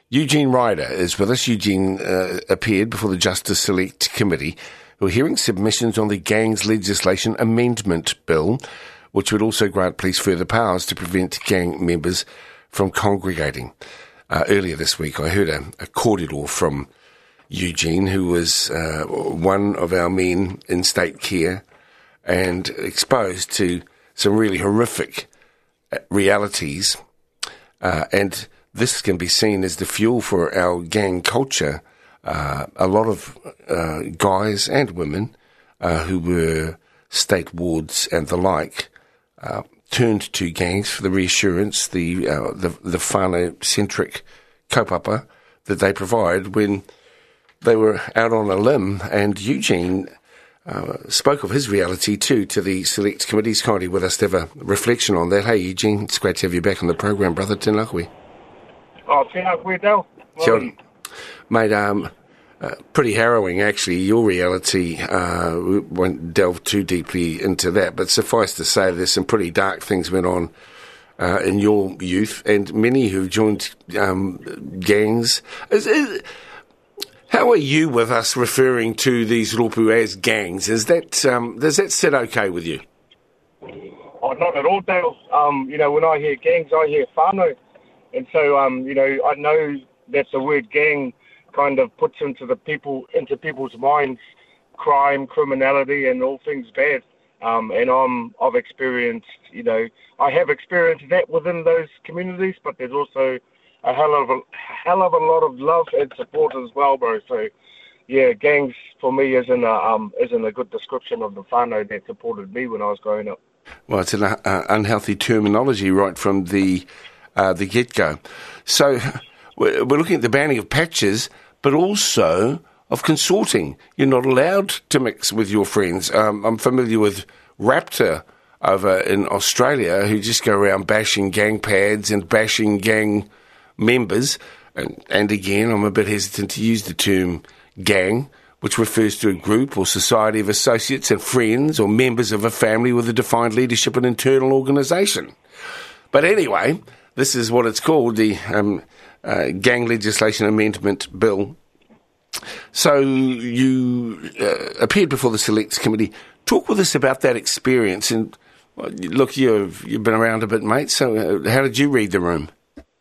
Eugene Ryder is with us. Eugene appeared before the Justice Select Committee, who are hearing submissions on the Gangs Legislation Amendment Bill, which would also grant police further powers to prevent gang members from congregating. Earlier this week, I heard a cordial from Eugene, who was one of our men in state care and exposed to some really horrific realities, and this can be seen as the fuel for our gang culture. A lot of guys and women who were state wards and the like turned to gangs for the reassurance, the whānau-centric kaupapa that they provide when they were out on a limb. And Eugene spoke of his reality too to the Select Committee. He's kindly with us to have a reflection on that. Hey Eugene, it's great to have you back on the program, brother. Tēnā koe. Oh, tēnā koe, Dale. Mate, pretty harrowing, actually, your reality. We won't delve too deeply into that, but suffice to say there's some pretty dark things went on in your youth, and many who joined gangs. How are you with us referring to these ropu as gangs? Does that sit okay with you? Oh, not at all, Dale. When I hear gangs, I hear whānau. And so, I know that the word gang kind of puts into people's minds crime, criminality, and all things bad. And I've experienced, I have experienced that within those communities, but there's also a hell of a lot of love and support as well, bro. So, yeah, gangs for me isn't a good description of the whānau that supported me when I was growing up. Well, it's an unhealthy terminology right from the get-go. So we're looking at the banning of patches, but also of consorting. You're not allowed to mix with your friends. I'm familiar with Raptor over in Australia, who just go around bashing gang pads and bashing gang members. And again, I'm a bit hesitant to use the term gang, which refers to a group or society of associates and friends or members of a family with a defined leadership and internal organisation. But anyway, this is what it's called, the Gang Legislation Amendment Bill. So you appeared before the Select Committee. Talk with us about that experience. And look, you've been around a bit, mate, so how did you read the room?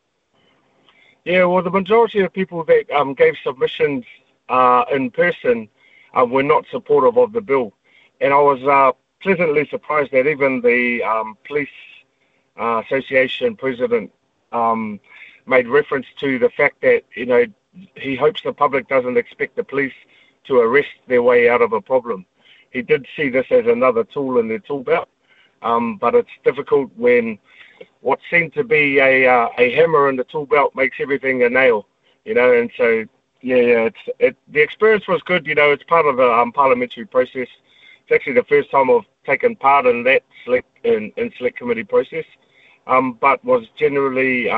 Yeah, well, the majority of people that gave submissions in person were not supportive of the bill. And I was pleasantly surprised that even the Police Association president made reference to the fact that, he hopes the public doesn't expect the police to arrest their way out of a problem. He did see this as another tool in their tool belt, but it's difficult when what seemed to be a hammer in the tool belt makes everything a nail, and so, the experience was good. It's part of the parliamentary process. It's actually the first time I've taken part in that select committee process, but was generally,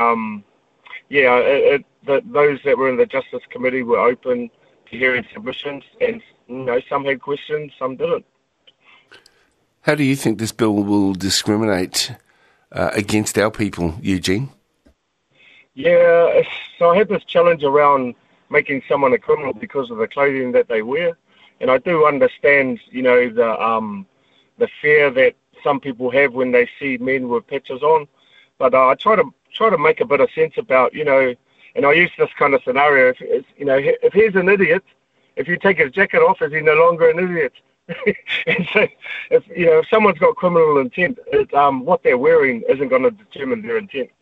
those that were in the Justice Committee were open to hearing submissions, and some had questions, some didn't. How do you think this bill will discriminate against our people, Eugene? Yeah, so I had this challenge around making someone a criminal because of the clothing that they wear, and I do understand, the fear that some people have when they see men with patches on, but I try to make a bit of sense about, and I use this kind of scenario. If he's an idiot, if you take his jacket off, is he no longer an idiot? And so, if someone's got criminal intent, what they're wearing isn't going to determine their intent.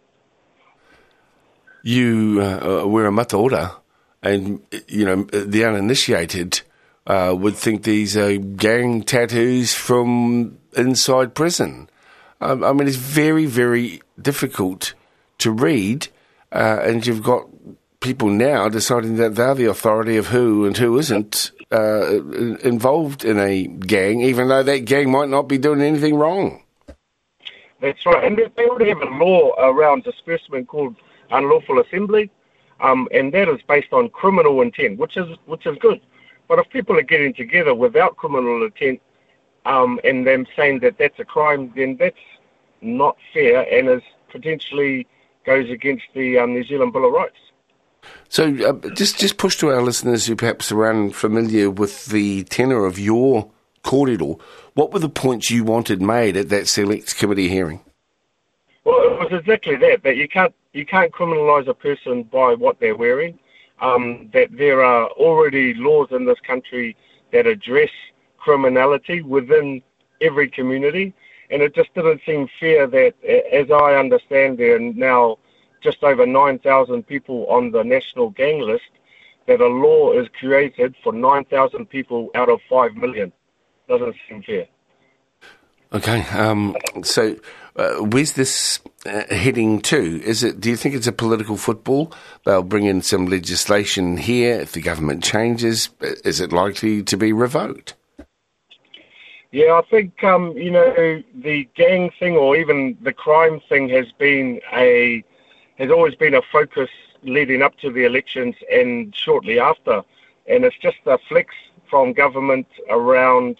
You wear a mataora, and the uninitiated would think these are gang tattoos from inside prison. It's very, very difficult to read, and you've got people now deciding that they're the authority of who and who isn't involved in a gang, even though that gang might not be doing anything wrong. That's right, and they already have a law around disbursement called unlawful assembly, and that is based on criminal intent, which is good. But if people are getting together without criminal intent, and them saying that that's a crime, then that's not fair and is potentially goes against the New Zealand Bill of Rights. So just push to our listeners who perhaps are unfamiliar with the tenor of your kōrero. What were the points you wanted made at that select committee hearing? Well, it was exactly that you can't criminalise a person by what they're wearing, that there are already laws in this country that address criminality within every community, and it just didn't seem fair that, as I understand, there are now just over 9,000 people on the national gang list, that a law is created for 9,000 people out of 5 million. Doesn't seem fair. Okay, so where's this heading to? Do you think it's a political football? They'll bring in some legislation here. If the government changes, is it likely to be revoked? Yeah, I think, the gang thing or even the crime thing has always been a focus leading up to the elections and shortly after. And it's just a flex from government around,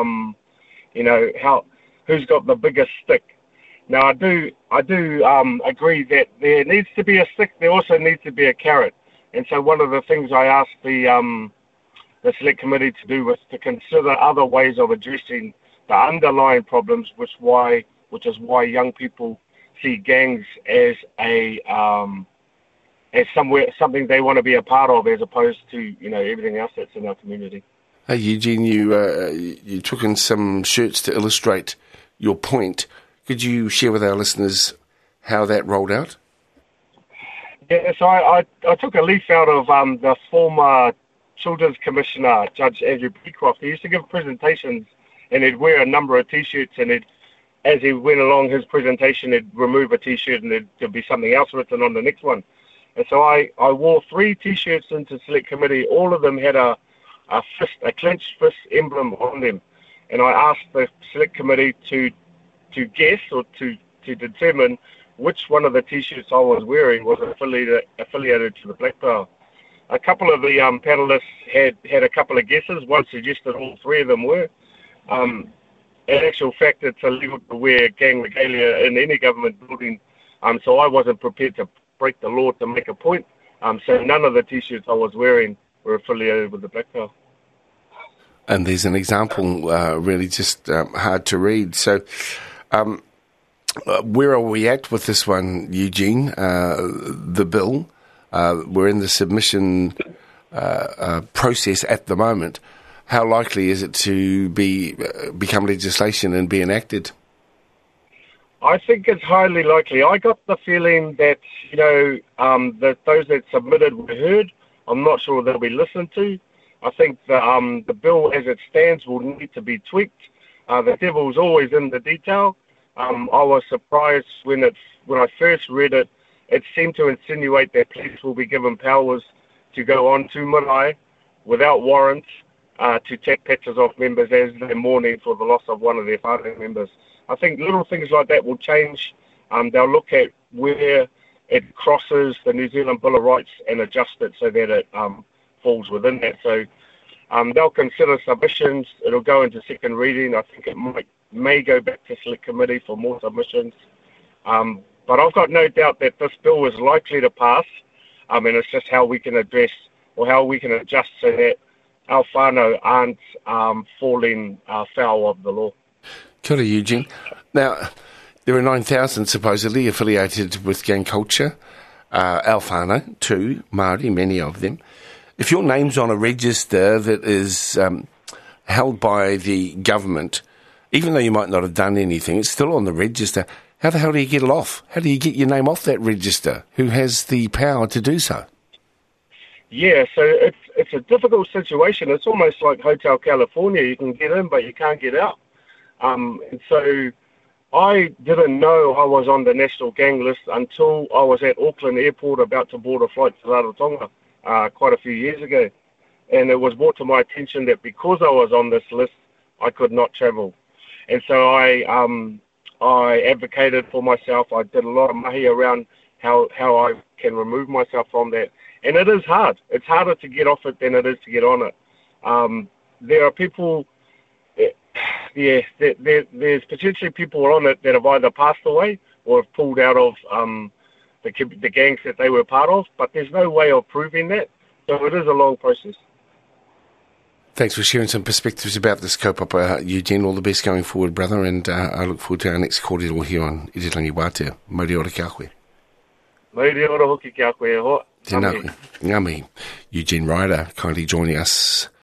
who's got the biggest stick. Now, I do agree that there needs to be a stick. There also needs to be a carrot. And so one of the things I asked the select committee to do was to consider other ways of addressing the underlying problems, which is why young people see gangs as something they want to be a part of, as opposed to everything else that's in our community. Hey, Eugene, you took in some shirts to illustrate your point. Could you share with our listeners how that rolled out? Yeah, so I took a leaf out of the former Children's Commissioner, Judge Andrew Beecroft. He used to give presentations, and he'd wear a number of T-shirts, and as he went along his presentation, he'd remove a T-shirt, and there'd be something else written on the next one. And so I wore 3 T-shirts into select committee. All of them had a clenched fist emblem on them. And I asked the select committee to guess or to determine which one of the T-shirts I was wearing was affiliated to the Black Power. A couple of the panellists had a couple of guesses. One suggested all 3 of them were. In actual fact, it's illegal to wear gang regalia in any government building. So I wasn't prepared to break the law to make a point. So none of the T-shirts I was wearing were affiliated with the Black Power. And there's an example, really just hard to read. So where are we at with this one, Eugene? The bill, we're in the submission process at the moment. How likely is it to become legislation and be enacted? I think it's highly likely. I got the feeling that, that those that submitted were heard. I'm not sure they'll be listened to. I think the bill as it stands will need to be tweaked. The devil's always in the detail. I was surprised when I first read it. It seemed to insinuate that police will be given powers to go on to marae without warrants to take pictures of members as they're mourning for the loss of one of their whānau members. I think little things like that will change. They'll look at where it crosses the New Zealand Bill of Rights and adjust it so that it falls within that. So they'll consider submissions. It'll go into second reading. I think it may go back to select committee for more submissions. But I've got no doubt that this bill is likely to pass. And it's just how we can address or how we can adjust so that our whānau aren't falling foul of the law. Kia ora, Eugene. Now, there are 9,000 supposedly affiliated with gang culture. Our whānau, too, Māori, many of them. If your name's on a register that is held by the government, even though you might not have done anything, it's still on the register. How the hell do you get it off? How do you get your name off that register? Who has the power to do so? Yeah, so it's a difficult situation. It's almost like Hotel California. You can get in, but you can't get out. And so I didn't know I was on the national gang list until I was at Auckland Airport about to board a flight to Rarotonga quite a few years ago. And it was brought to my attention that because I was on this list, I could not travel. And so I advocated for myself. I did a lot of mahi around how I can remove myself from that. And it is hard. It's harder to get off it than it is to get on it. There are people, there's potentially people on it that have either passed away or have pulled out of the gangs that they were part of, but there's no way of proving that. So it is a long process. Thanks for sharing some perspectives about this kaupapa, Eugene. All the best going forward, brother, and I look forward to our next kōrero here on Irirangi Wātea. Mauri ora kia koe. Mauri ora hoki kia koe ho. Tēnā koe. Ngā mihi. Eugene Ryder kindly joining us